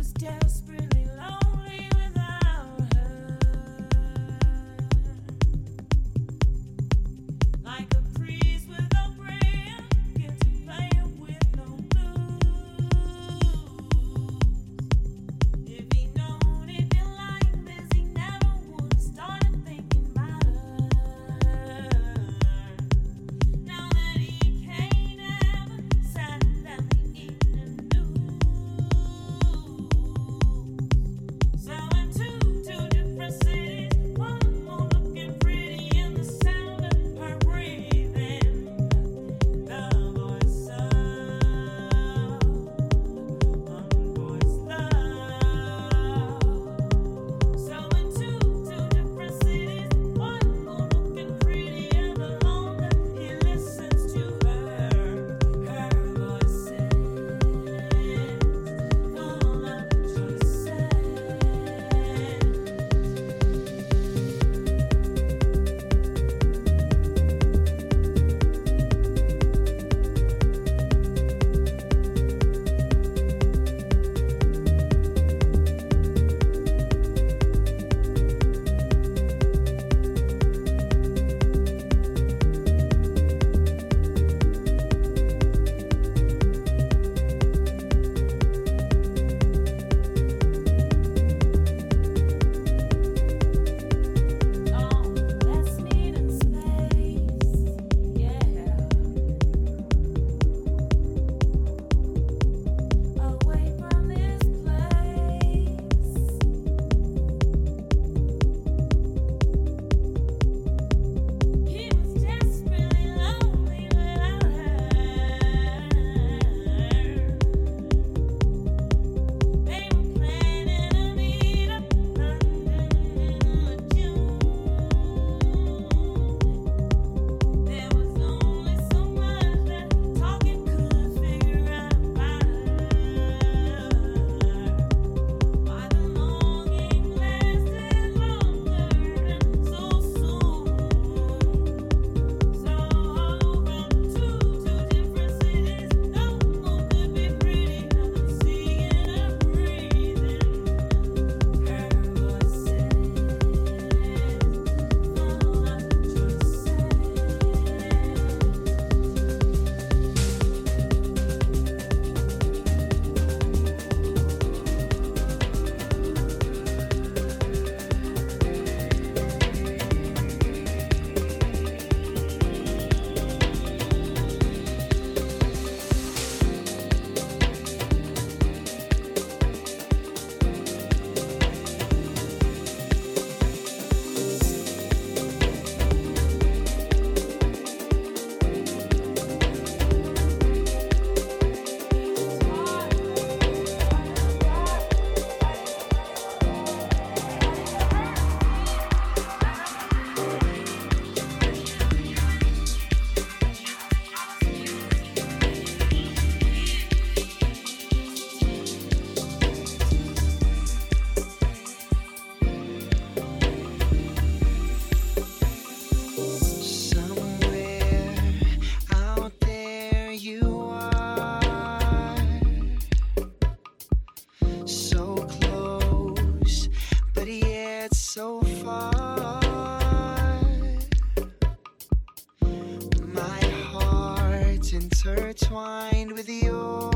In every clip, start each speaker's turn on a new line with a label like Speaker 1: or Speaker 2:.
Speaker 1: intertwined with yours.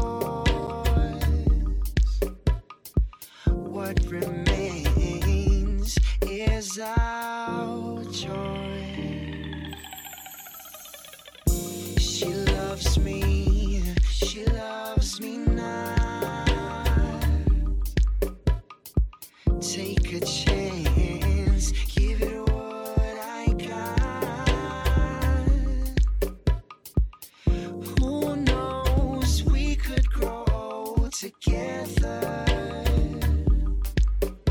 Speaker 1: What remains is our joy. She loves me now. Take a chance, give it what I got. Who knows, we could grow together.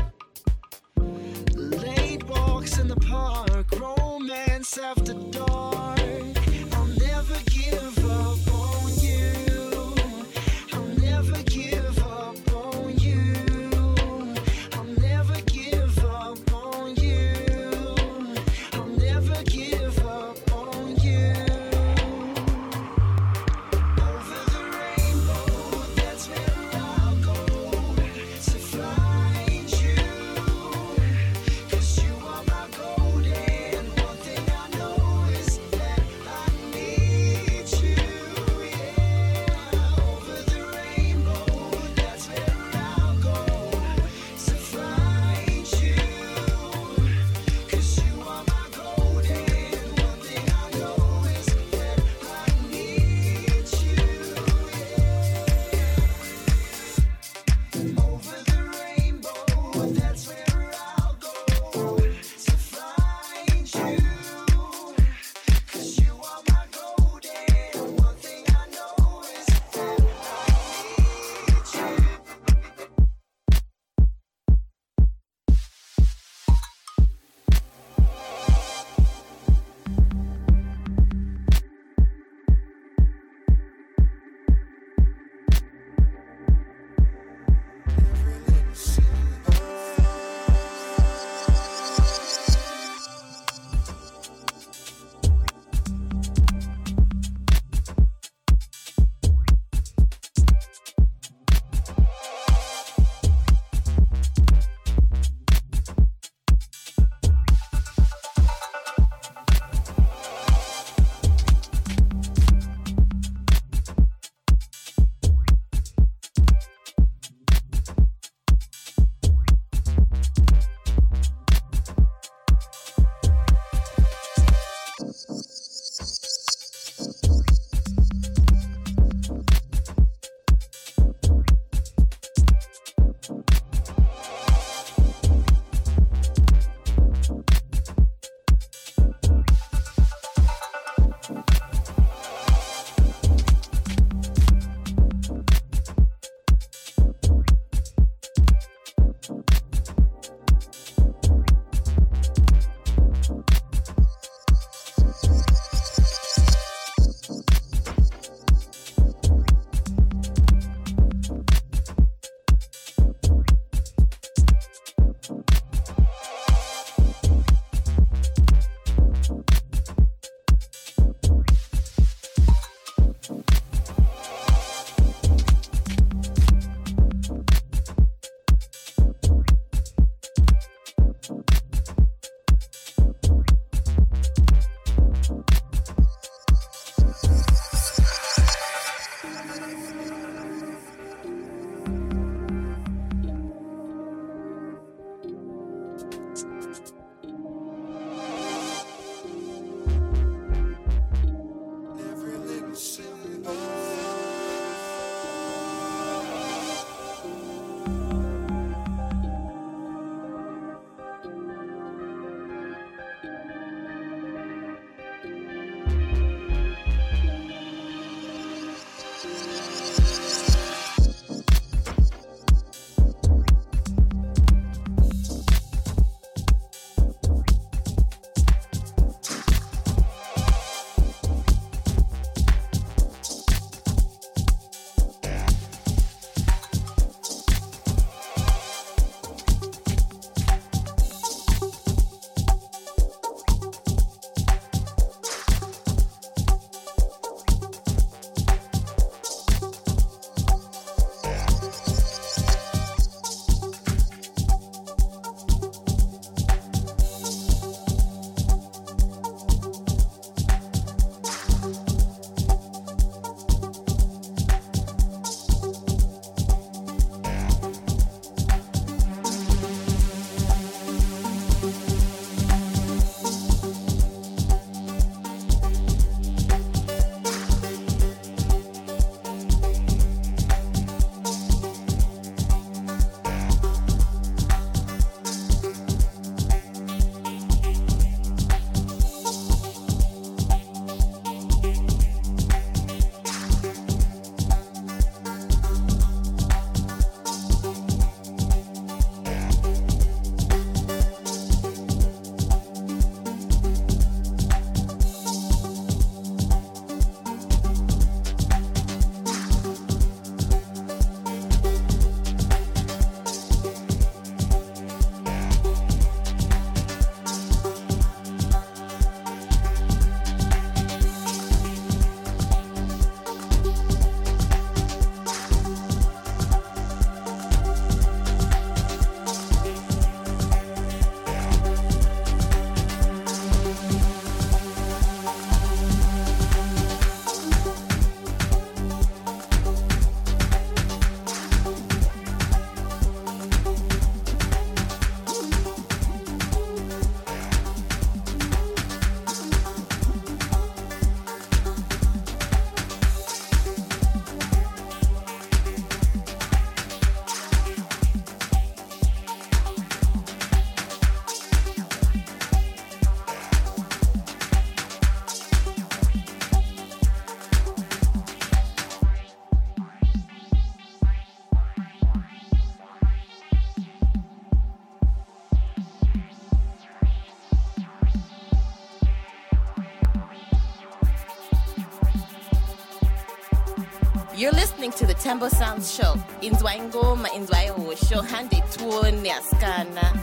Speaker 2: You're listening to the Tembo Sounds Show. Inzwa ingoma, inzwa ihosho, hande tuone askana.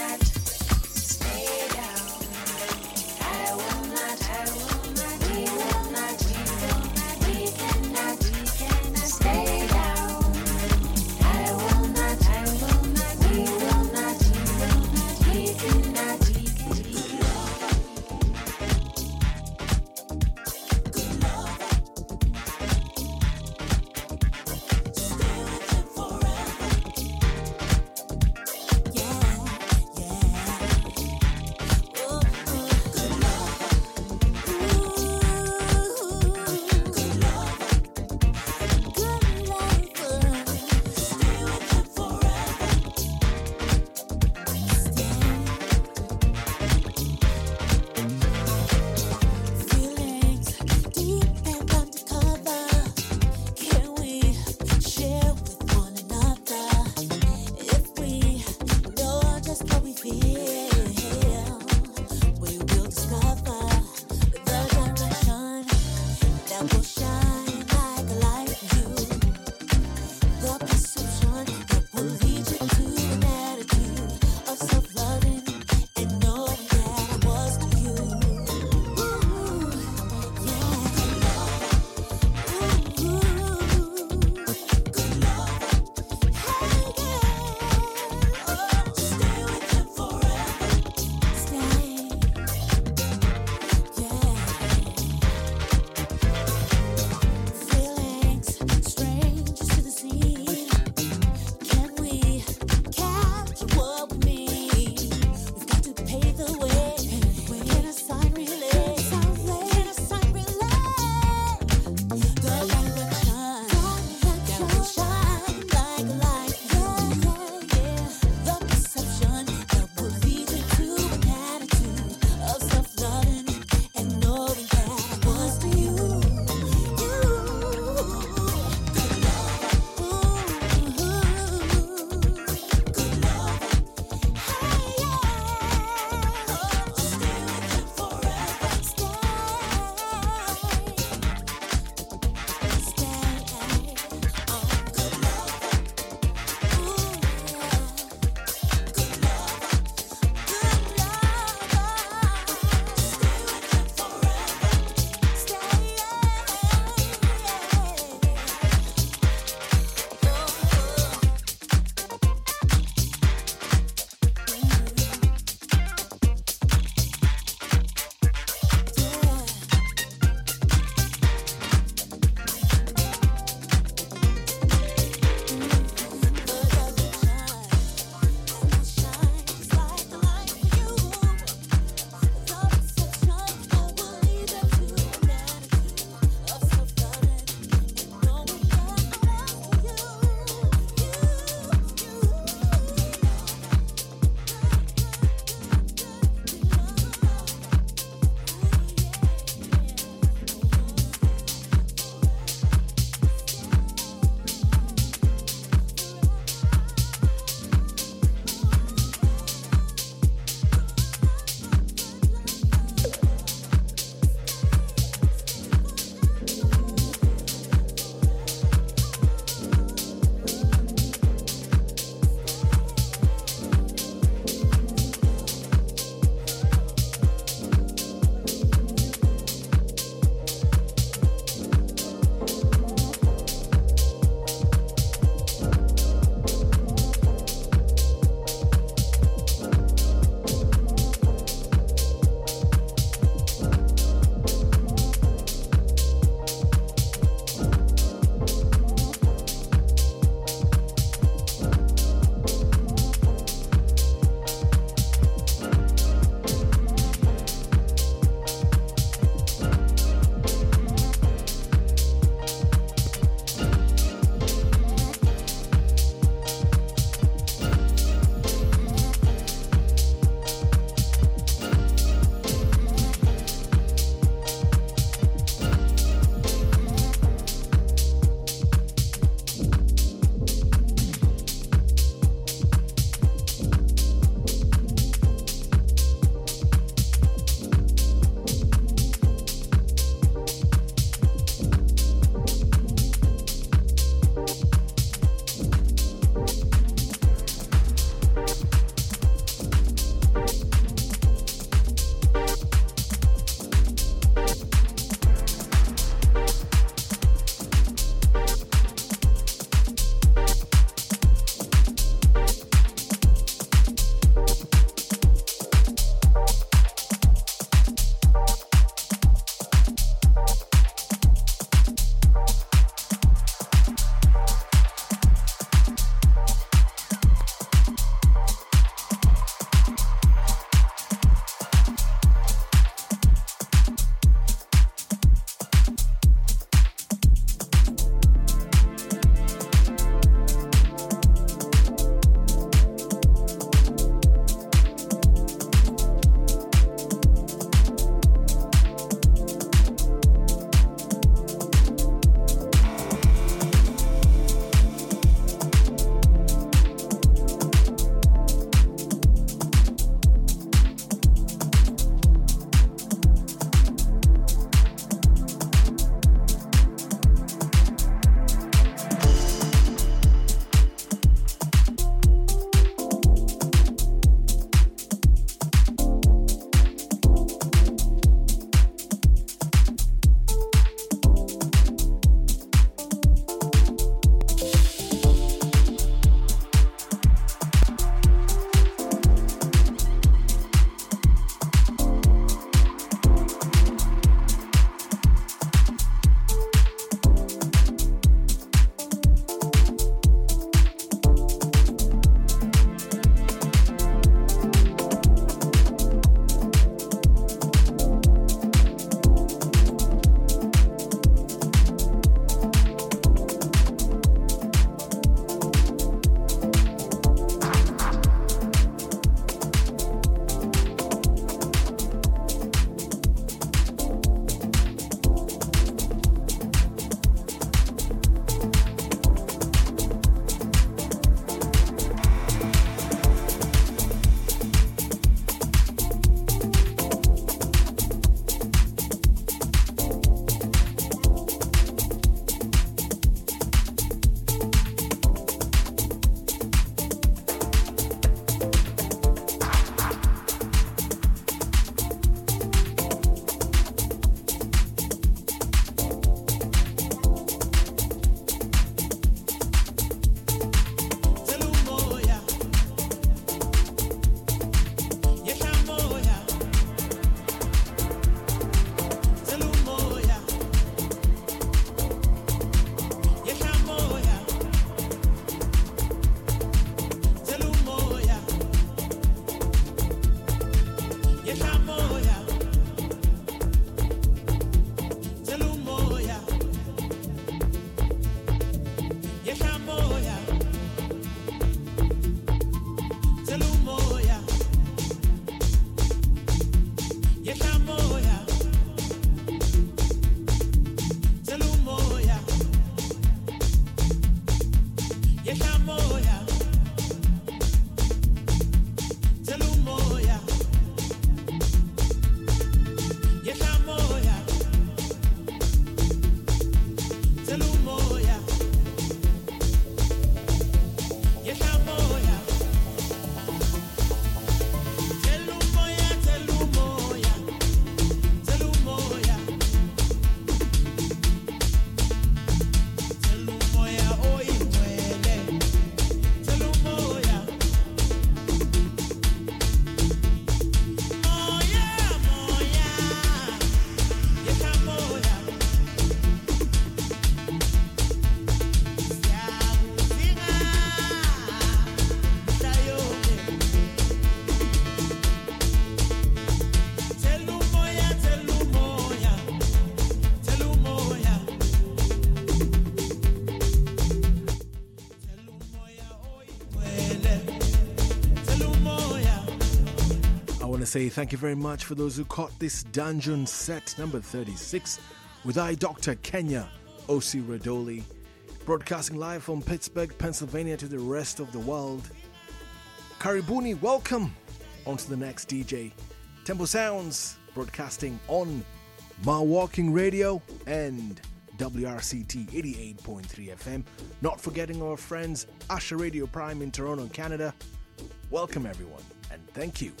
Speaker 3: say thank you very much for those who caught this dungeon set number 36 with I, Dr. Kenya Osi Radoli, broadcasting live from Pittsburgh, Pennsylvania to the rest of the world. Karibuni, welcome on to the next DJ. Tempo Sounds, broadcasting on Ma Walking Radio and WRCT 88.3 FM. Not forgetting our friends Asha Radio Prime in Toronto, Canada. Welcome everyone and thank you.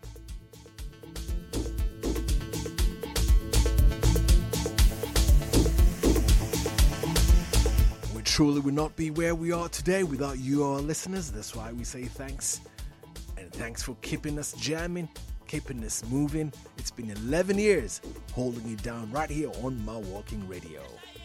Speaker 3: We truly would not be where we are today without you, our listeners. That's why we say thanks. And thanks for keeping us jamming, keeping us moving. It's been 11 years holding it down right here on Ma Walking Radio.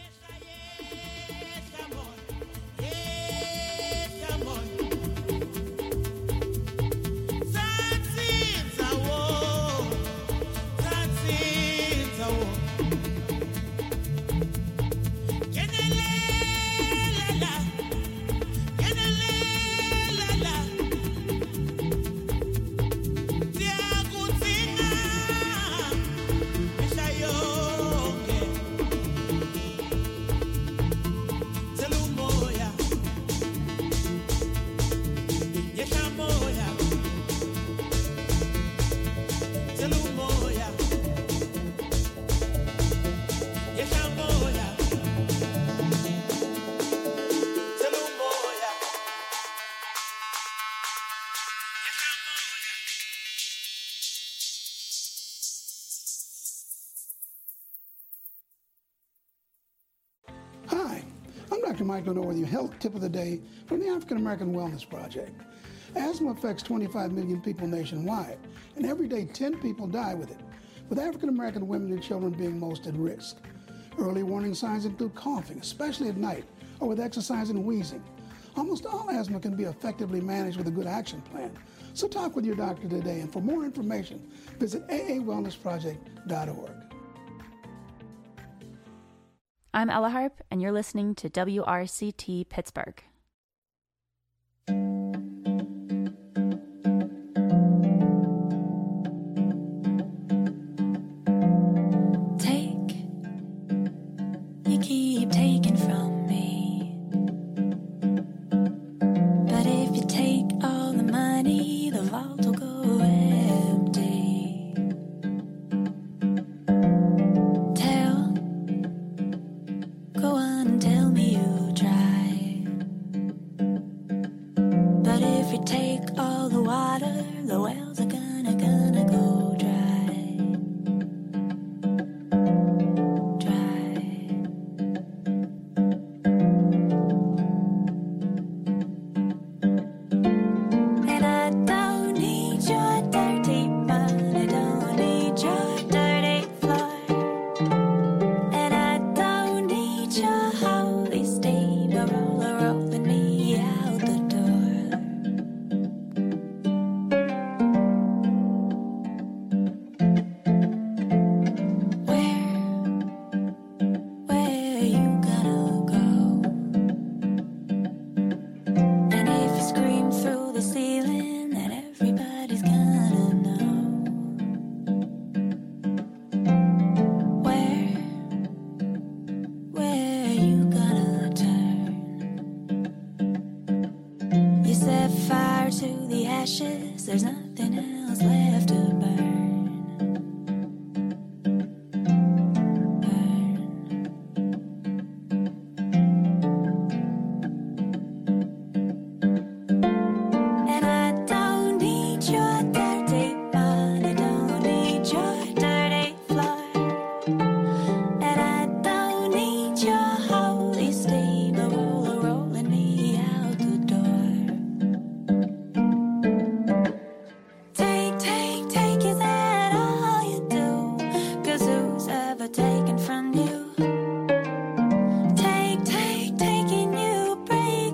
Speaker 4: Hi, I'm Dr. Michael Noor with your health tip of the day from the African American Wellness Project. Asthma affects 25 million people nationwide, and every day 10 people die with it, with African American women and children being most at risk. Early warning signs include coughing, especially at night, or with exercise and wheezing. Almost all asthma can be effectively managed with a good action plan. So talk with your doctor today, and for more information, visit aawellnessproject.org.
Speaker 5: I'm Ella Harp, and you're listening to WRCT Pittsburgh.
Speaker 6: You keep taking from me, but if you take all the money, the vault will go empty. Go on and tell me you tried, but if you take all the water, the wells are gonna go dry. And I don't need your dirty mind, I don't need your dirty floor, and I don't need your holy steamer rolling me out the door. Where you gonna go? And if you scream through the ceiling, then everybody's gonna know. Where you gonna turn? You set fire to the ashes, there's nothing else left to burn. And I don't need your dirty mind, I don't need your dirty floor, and I don't need your holy steamer rolling me out the door. Take, is that all you do? 'Cause who's ever taken from you? Taking you, break.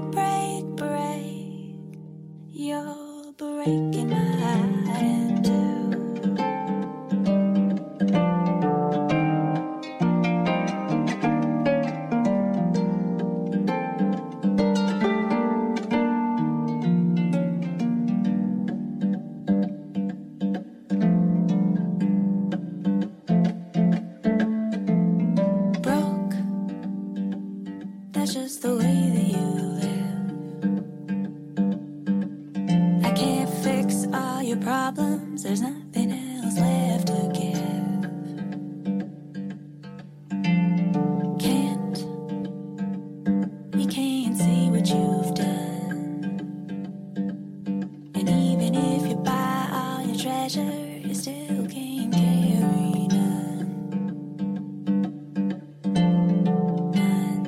Speaker 6: You're breaking my heart in two. sometimes there's nothing else left to give. You can't see what you've done. And even if you buy all your treasure, you still can't carry none. None.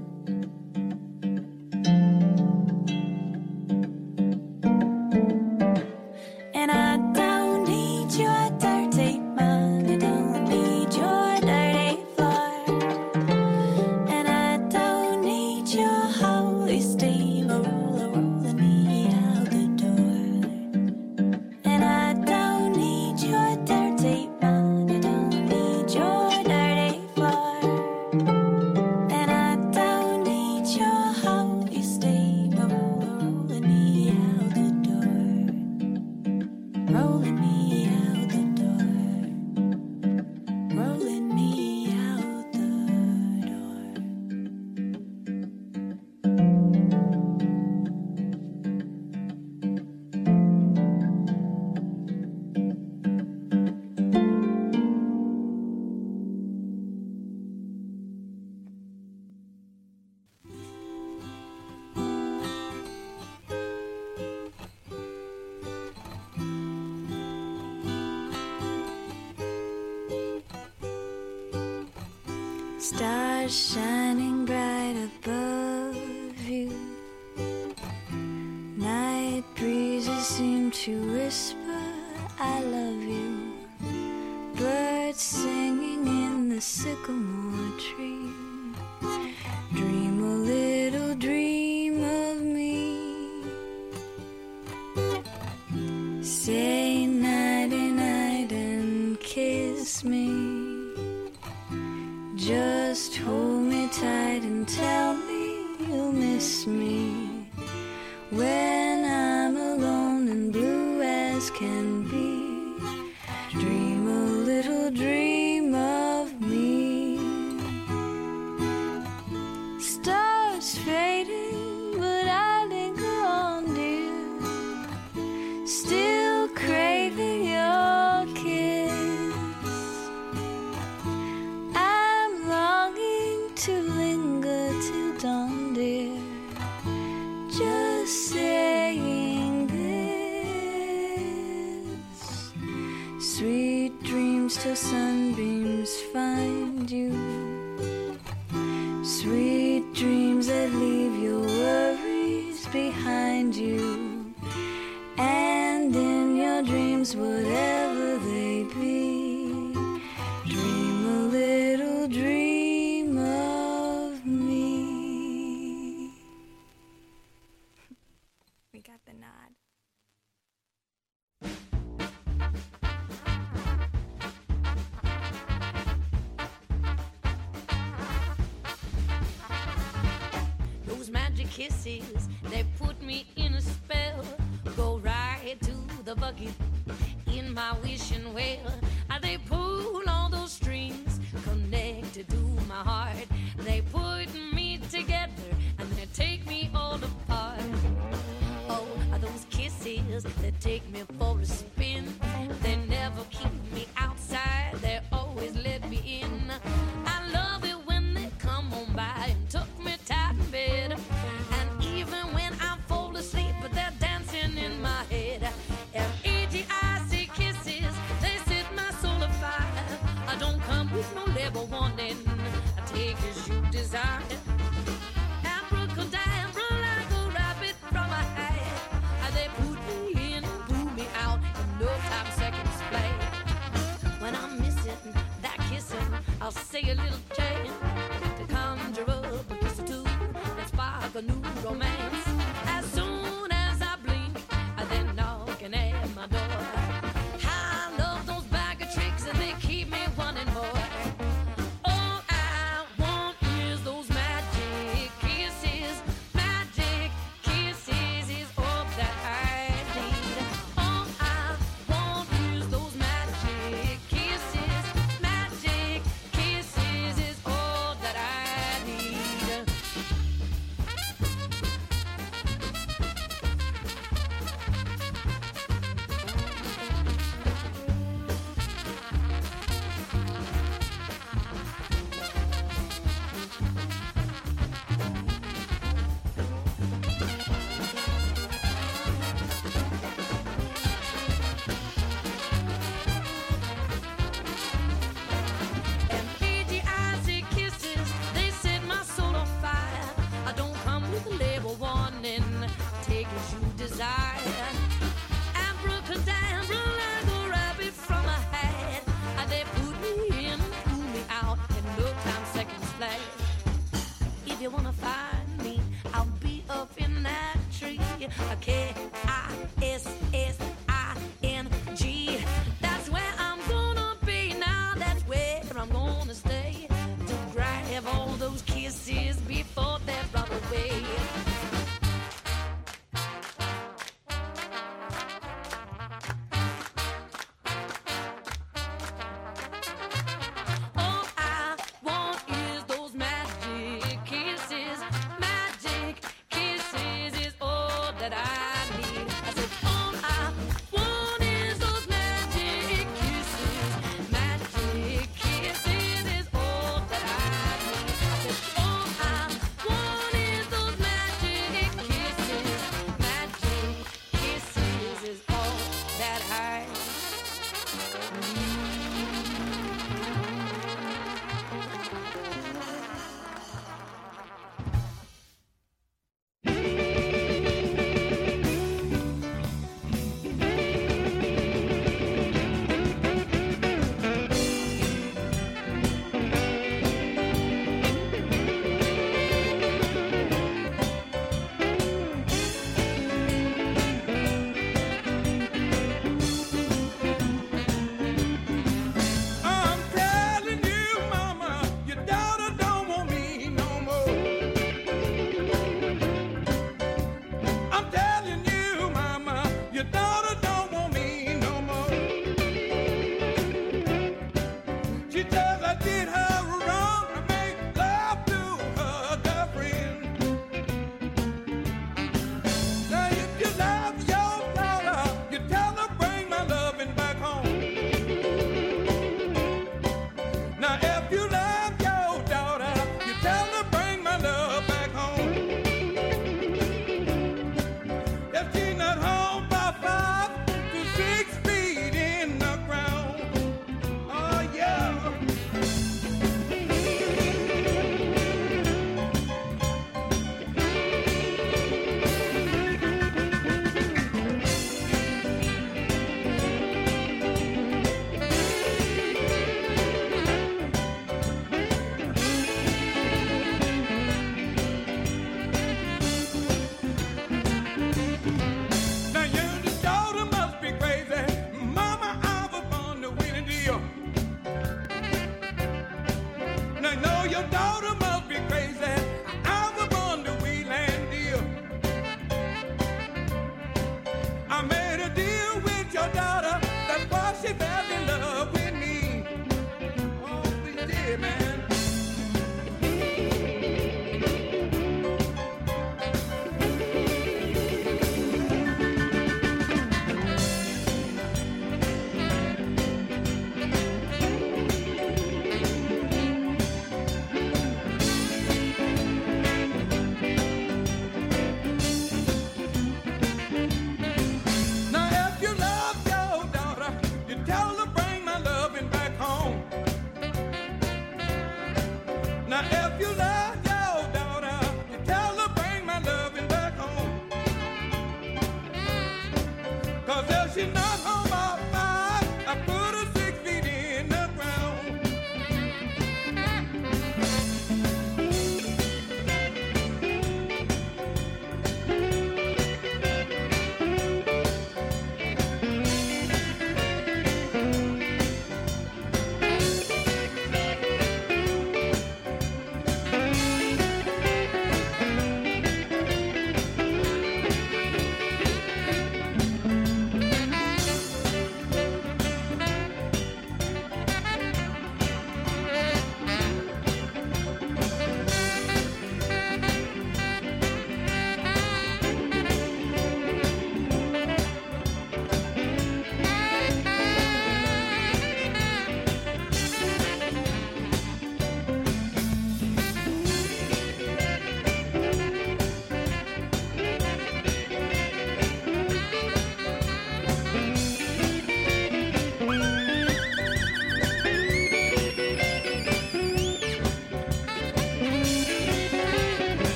Speaker 6: And I don't need your dirty mind. I don't need your dirty floor. And I don't need your holy steam rolling me out the door. And I don't need your dirty mind. I don't need your dirty floor. And I don't need your holy steam rolling me out the door. Rolling me out the door. Rolling me out the door. Stars shining bright above you. Night breezes seem to whisper, I love you. Birds singing in the sycamore tree. Dream a little dream of me. Say nighty night and kiss me. Just hold me tight and tell me you'll miss me when I'm alone and blue as can be. Dream a little dream of me. Stars fading, but I linger on, dear. Still craving your kiss. To linger till dawn, dear. Just saying this. Sweet dreams till sunbeams find you. Sweet dreams that leave your worries behind you. And in your dreams, whatever they be, dream a little dream of me. We got the nod.
Speaker 7: Those magic kisses, they put me in a spell. Go right to the bucket in my wishing well. They pull all those strings connected to my heart. They put me together and they take me all apart. Oh, those kisses that take me for a spin. They never keep me outside, they always let me in. I love it when they come on by and tuck me tight in bed. And even when I fall asleep, they're dancing in my head. F-E-G-I-C kisses, they set my soul afire. I don't come with no label warning, I take as you desire. Abracadabra like a rabbit from a hat. They put me in and pull me out in no time seconds play. When I'm missing that kissing, I'll say a little chant to conjure up a kiss or two and spark a new romance. As soon as I blink, they're knocking at my door. I love those bag of tricks and they keep me wanting more. All I want is those magic kisses. Magic kisses is all that I need. All I want is those magic kisses. Magic kisses is all that I need. K-I-S-S-I-N-G. That's where I'm gonna be now. That's where I'm gonna stay to grab all those kisses before they're brought away. All I want is those magic kisses. Magic kisses is all that I need.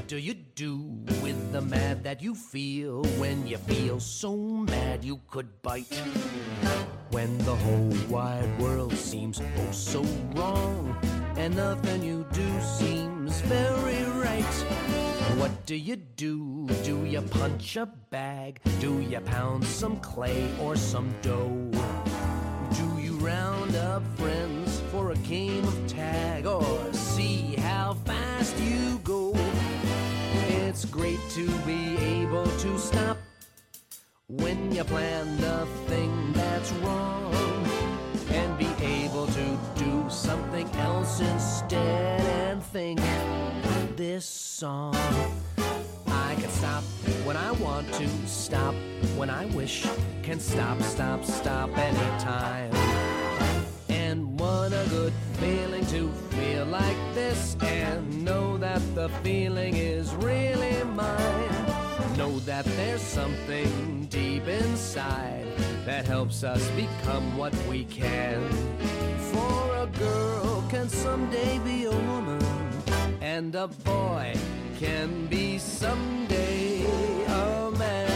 Speaker 8: What do you do with the mad that you feel when you feel so mad you could bite? When the whole wide world seems oh so wrong and nothing you do seems very right. What do you do? Do you punch a bag? Do you pound some clay or some dough? Do you round up friends for a game of tag or see how fast you go? It's great to be able to stop when you plan the thing that's wrong and be able to do something else instead and think this song. I can stop when I want to, stop when I wish, can stop, stop, stop anytime. And what a good feeling to feel like this and know that the feeling is really mine. Know that there's something deep inside that helps us become what we can. For a girl can someday be a woman, and a boy can be someday a man.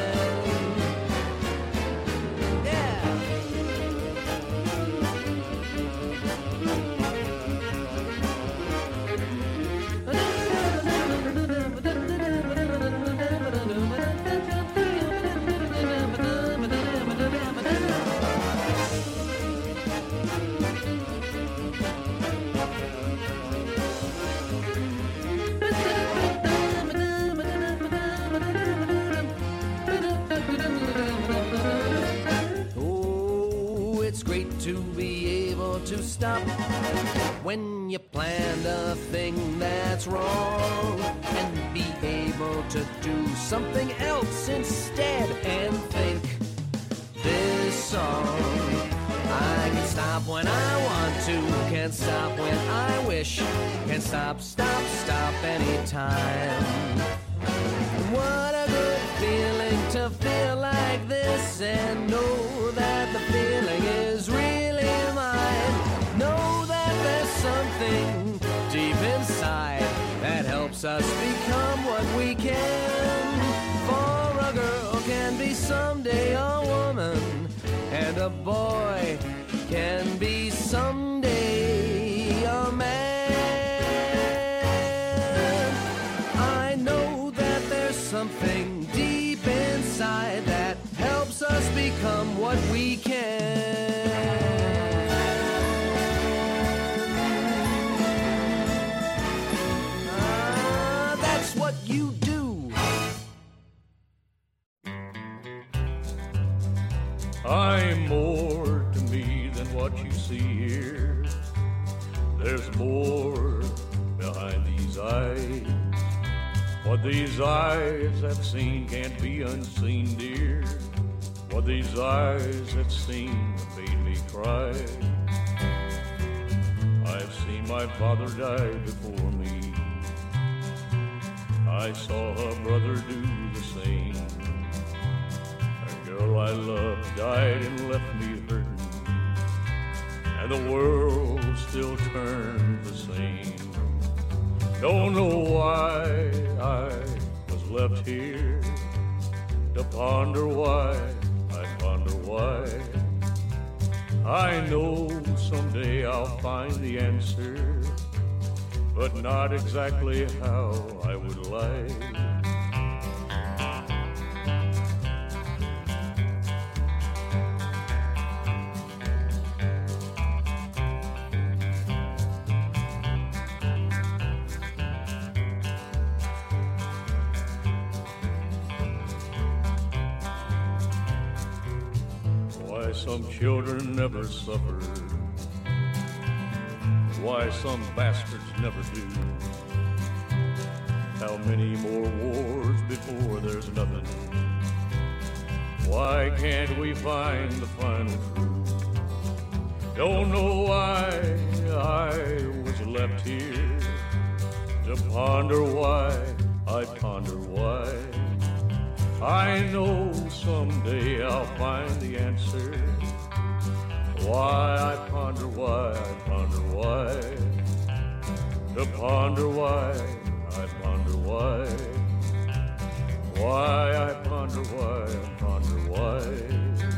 Speaker 8: To be able to stop when you planned a thing that's wrong and be able to do something else instead and think this song. I can stop when I want to, can stop when I wish, can stop, stop, stop anytime. What a good feeling to feel like this and know that the feeling is really mine. Know that there's something deep inside that helps us become what we can. For a girl can be someday a woman, and a boy can be someday a man. I know that there's something deep inside that helps us become what we can. That's what you do.
Speaker 9: I'm more to me than what you see here. There's more behind these eyes. What these eyes have seen can't be unseen, dear. What these eyes have seen made me cry. I've seen my father die before me. I saw a brother do the same. A girl I loved died and left me hurting, and the world still turned the same. Don't know why I was left here to ponder why, I ponder why. I know someday I'll find the answer, but not exactly how I would like. Some children never suffer, why some bastards never do. How many more wars before there's nothing? Why can't we find the final truth? Don't know why I was left here to ponder why, I ponder why. I know someday I'll find the answer. Why I ponder why, I ponder why. To ponder why, I ponder why I ponder why, I ponder why.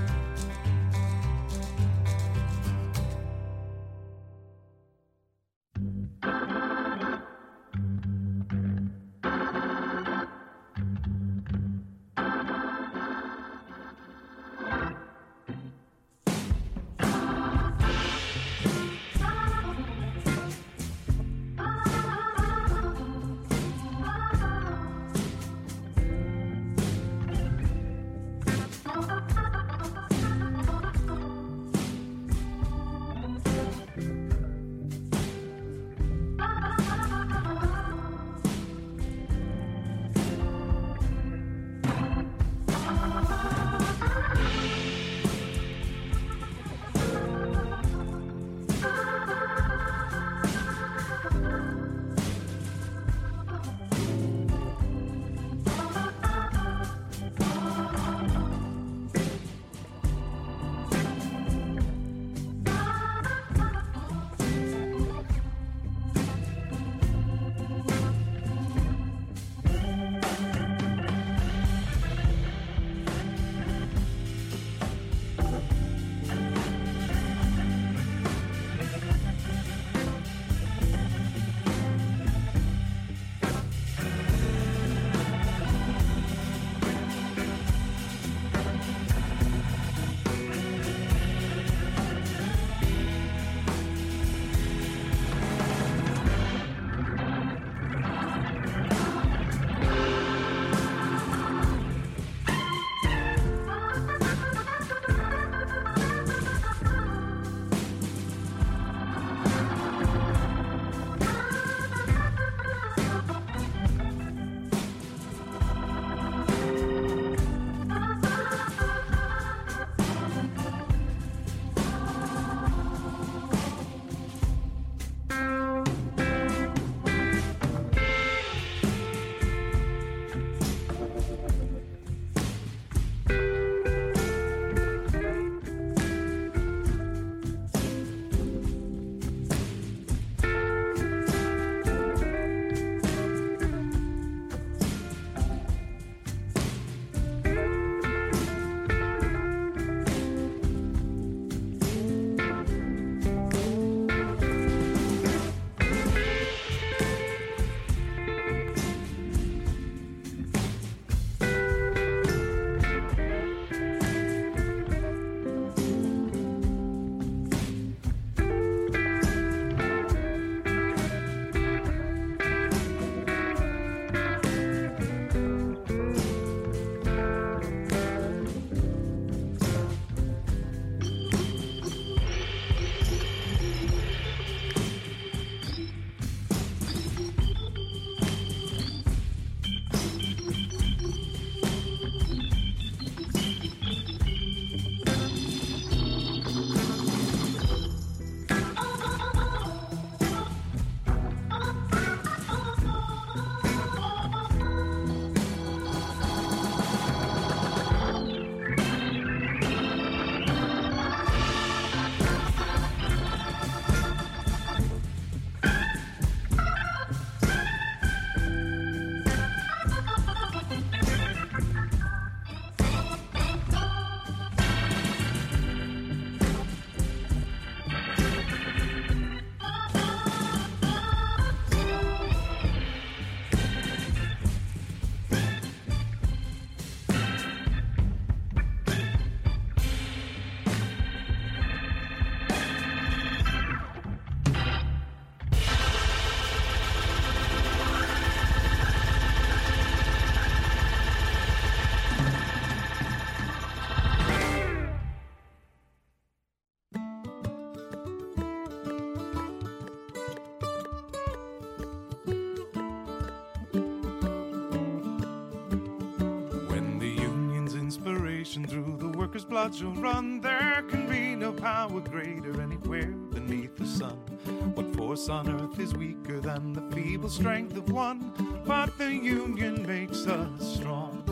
Speaker 10: Through the workers' blood shall run. There can be no power greater anywhere beneath the sun. What force on earth is weaker than the feeble strength of one? But the union makes us strong.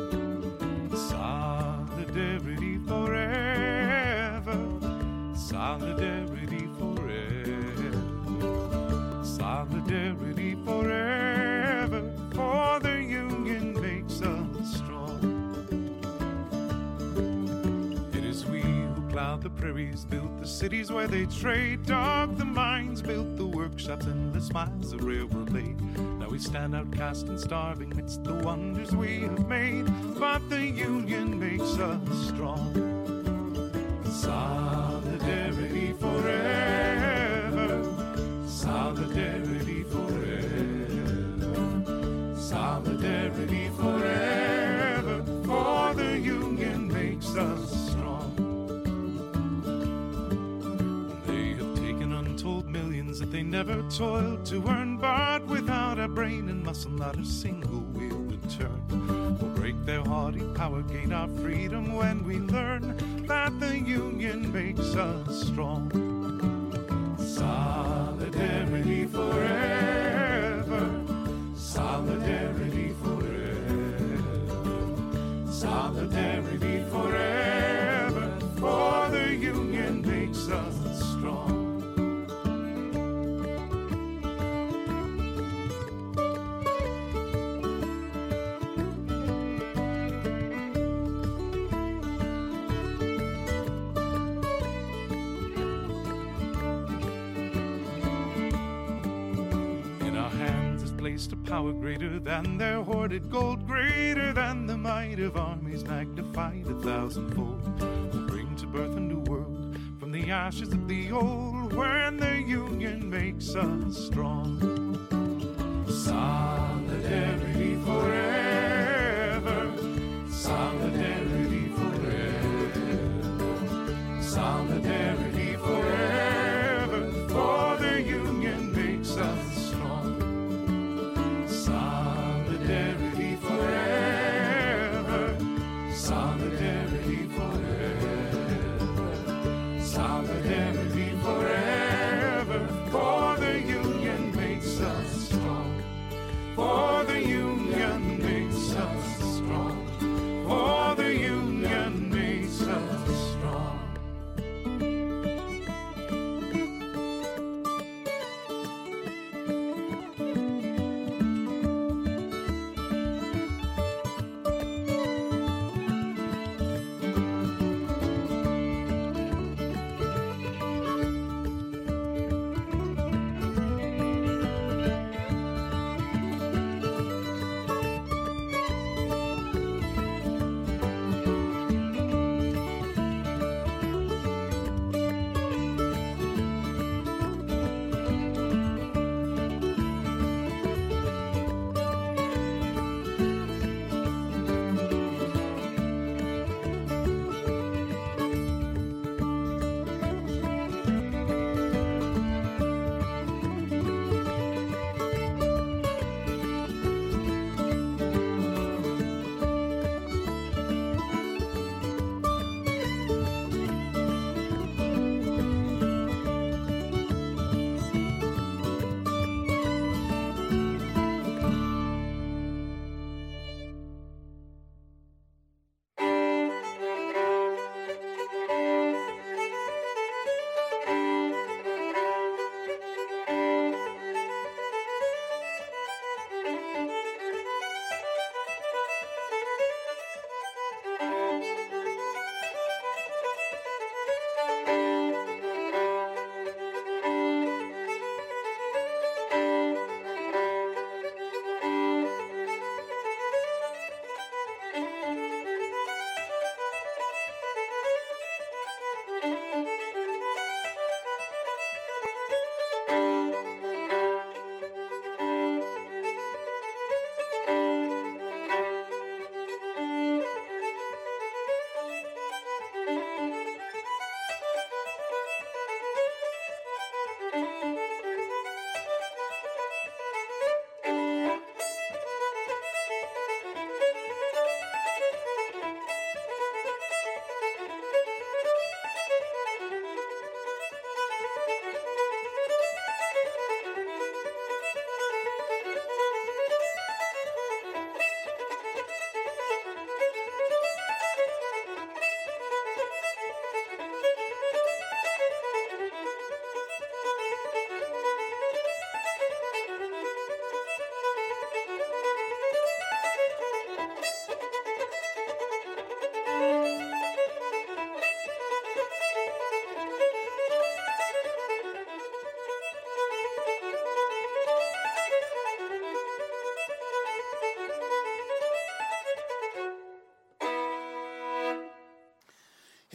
Speaker 10: Solidarity forever. Solidarity forever. Solidarity forever. prairies, built the cities where they trade, dug the mines, built the workshops, endless miles of railroad laid. Now we stand outcast and starving midst the wonders we have made, but the union makes us strong. Solidarity forever, solidarity forever, solidarity forever, for the union makes us strong. They have taken untold millions that they never toiled to earn, but without a brain and muscle not a single wheel would turn. We'll break their haughty power, gain our freedom when we learn that the union makes us strong. Solidarity forever, solidarity forever, solidarity forever, for the union makes us strong. Placed a power greater than their hoarded gold, greater than the might of armies magnified 1,000-fold. We'll bring to birth a new world from the ashes of the old, when the union makes us strong. Solidarity forever, solidarity forever, solidarity forever, for the union makes us strong. Solidarity forever, solidarity forever, solidarity forever, for the union makes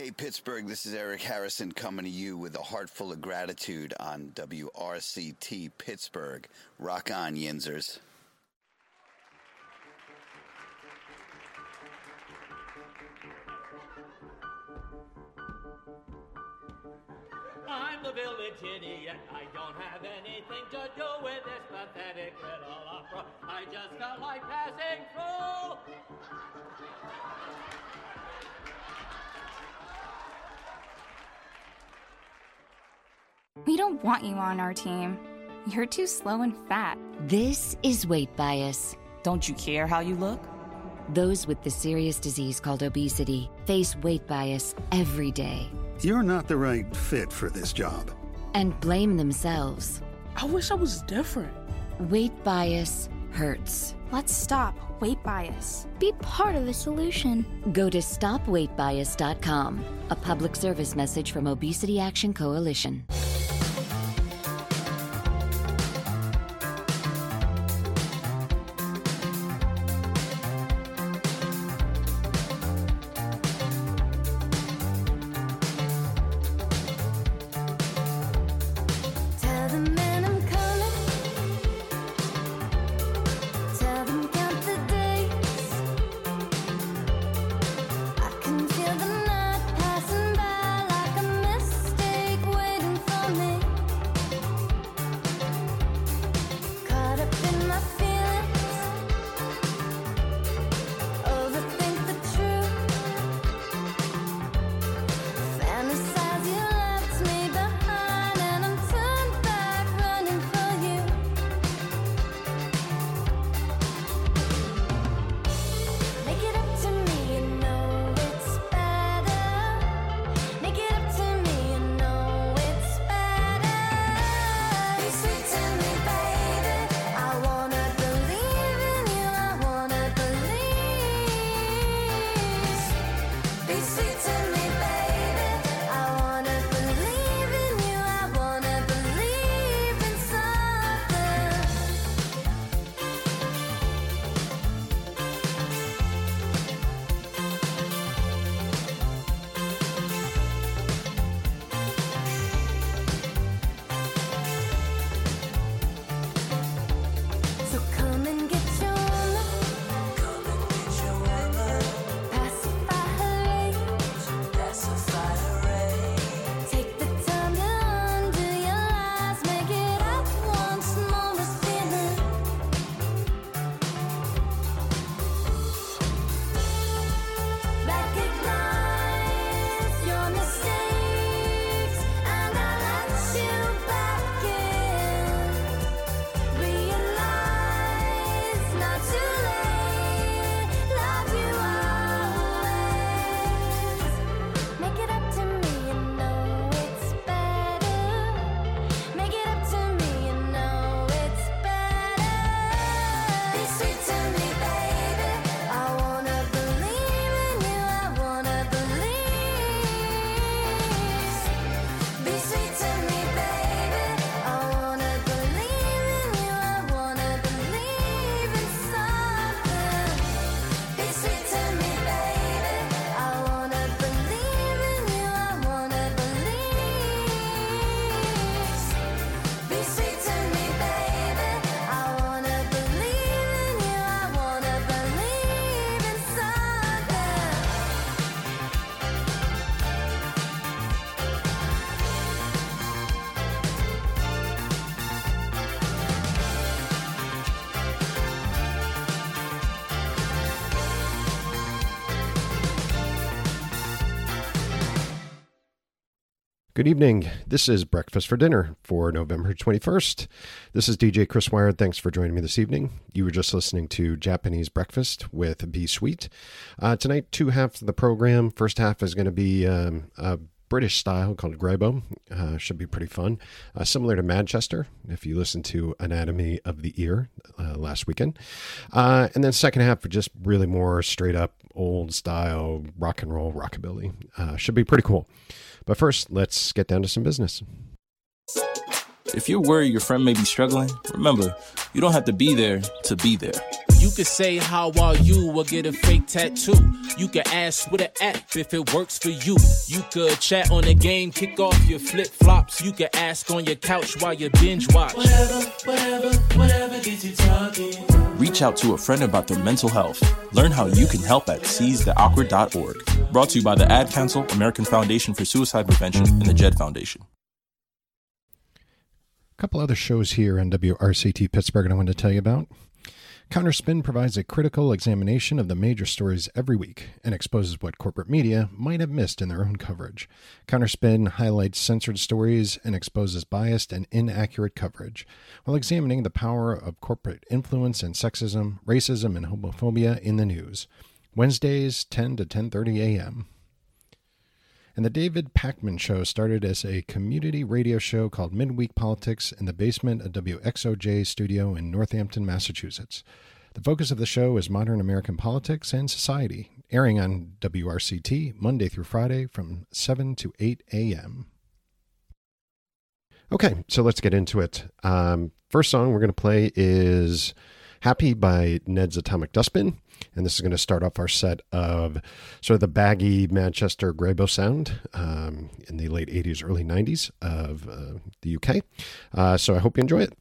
Speaker 11: Hey, Pittsburgh, this is Eric Harrison coming to you with a heart full of gratitude on WRCT Pittsburgh. Rock on, Yinzers.
Speaker 12: I'm the village idiot. I don't have anything to do with this pathetic little opera. I just felt like passing through.
Speaker 5: We don't want you on our team. You're too slow and fat.
Speaker 13: This is weight bias.
Speaker 14: Don't you care how you look?
Speaker 13: Those with the serious disease called obesity face weight bias every day.
Speaker 15: You're not the right fit for this job.
Speaker 13: And blame themselves.
Speaker 16: I wish I was different.
Speaker 13: Weight bias hurts.
Speaker 5: Let's stop weight bias.
Speaker 17: Be part of the solution.
Speaker 13: Go to stopweightbias.com. A public service message from Obesity Action Coalition.
Speaker 18: Good evening. This is Breakfast for Dinner for November 21st. This is DJ Chris Wire. Thanks for joining me this evening. You were just listening to Japanese Breakfast with Be Sweet. Tonight, two halves of the program. First half is going to be a British style called Grebo. Should be pretty fun. Similar to Manchester, if you listen to Anatomy of the Ear last weekend. And then second half, just really more straight up old style rock and roll rockabilly. Should be pretty cool. But first, let's get down to some business.
Speaker 19: If you're worried your friend may be struggling, remember, you don't have to be there to be there. You You could say how are you or get a fake tattoo. You could ask with an app if it works for you. You could chat on the game, kick off your flip-flops. You could ask on your couch while you binge watch.
Speaker 20: Whatever gets you talking. Reach out to a friend about their mental health. Learn how you can help at seizetheawkward.org. Brought to you by the Ad Council, American Foundation for Suicide Prevention, and the JED Foundation.
Speaker 18: A couple other shows here on WRCT Pittsburgh I wanted to tell you about. Counterspin provides a critical examination of the major stories every week and exposes what corporate media might have missed in their own coverage. Counterspin highlights censored stories and exposes biased and inaccurate coverage, while examining the power of corporate influence and sexism, racism, and homophobia in the news. Wednesdays, 10 to 10:30 a.m. And the David Pakman Show started as a community radio show called Midweek Politics in the basement of WXOJ studio in Northampton, Massachusetts. The focus of the show is modern American politics and society, airing on WRCT Monday through Friday from 7 to 8 a.m. Okay, so let's get into it. First song we're going to play is Happy by Ned's Atomic Dustbin. And this is going to start off our set of sort of the baggy Manchester Greybo sound in the late 80s, early 90s of the UK. So I hope you enjoy it.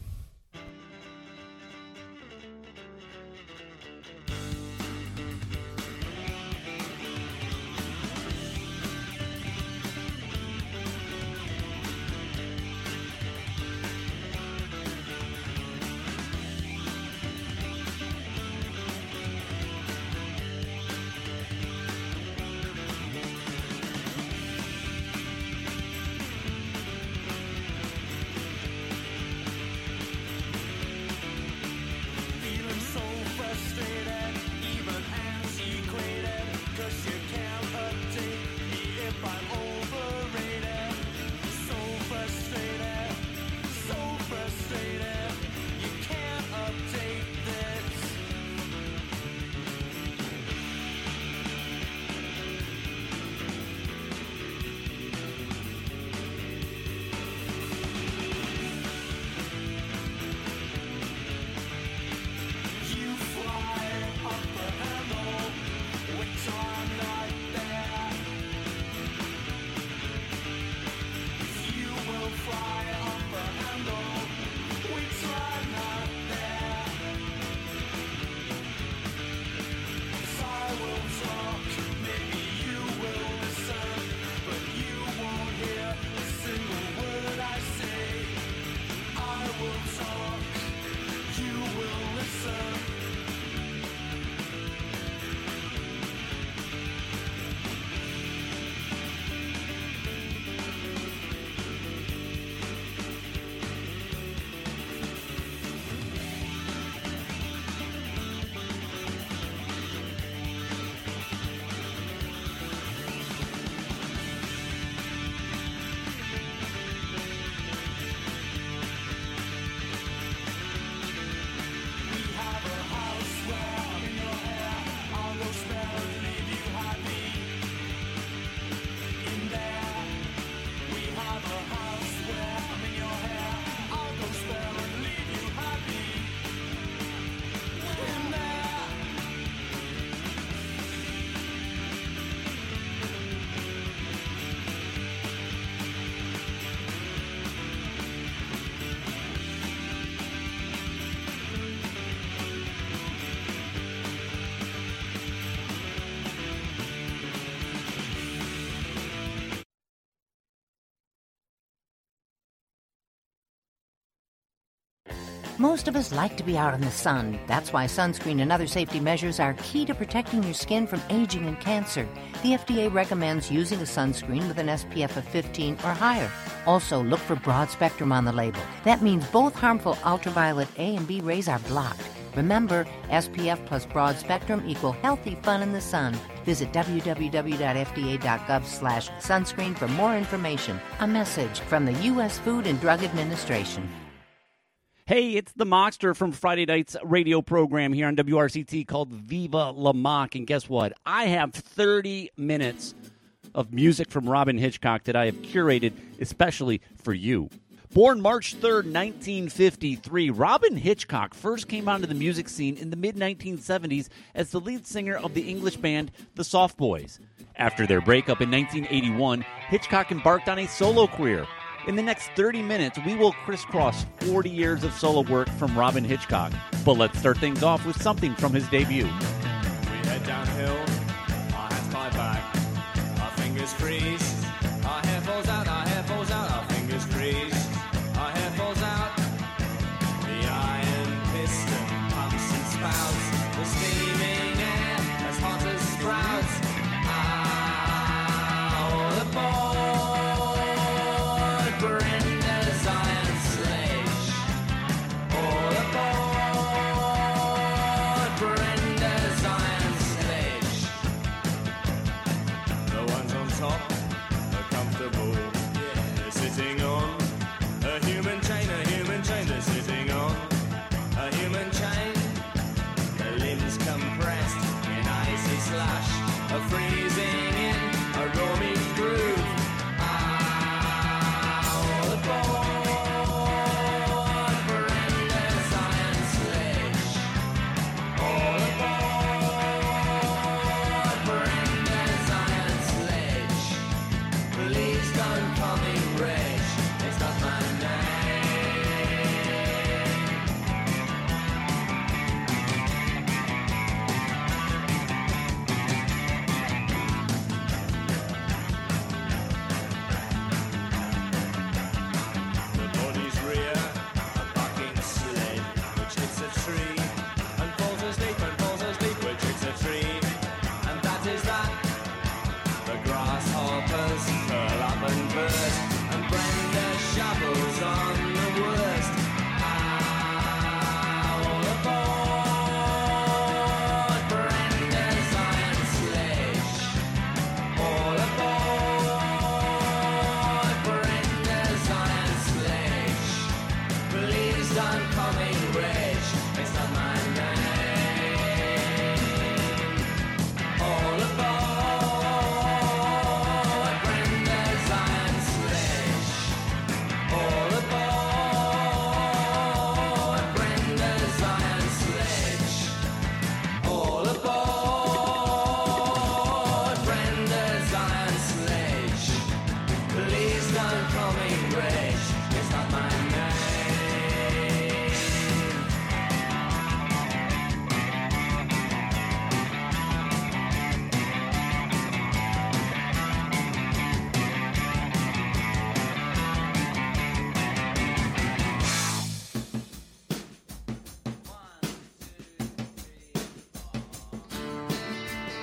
Speaker 21: Most of us like to be out in the sun. That's why sunscreen and other safety measures are key to protecting your skin from aging and cancer. The FDA recommends using a sunscreen with an SPF of 15 or higher. Also, look for broad spectrum on the label. That means both harmful ultraviolet A and B rays are blocked. Remember, SPF plus broad spectrum equal healthy fun in the sun. Visit www.fda.gov/sunscreen for more information. A message from the U.S. Food and Drug Administration.
Speaker 22: Hey, it's the Mockster from Friday night's radio program here on WRCT called Viva La Mock. And guess what? I have 30 minutes of music from Robyn Hitchcock that I have curated especially for you. Born March 3rd, 1953, Robyn Hitchcock first came onto the music scene in the mid-1970s as the lead singer of the English band The Soft Boys. After their breakup in 1981, Hitchcock embarked on a solo career. In the next 30 minutes, we will crisscross 40 years of solo work from Robyn Hitchcock. But let's start things off with something from his debut.
Speaker 1: We head downhill, our hands by back, our fingers freeze.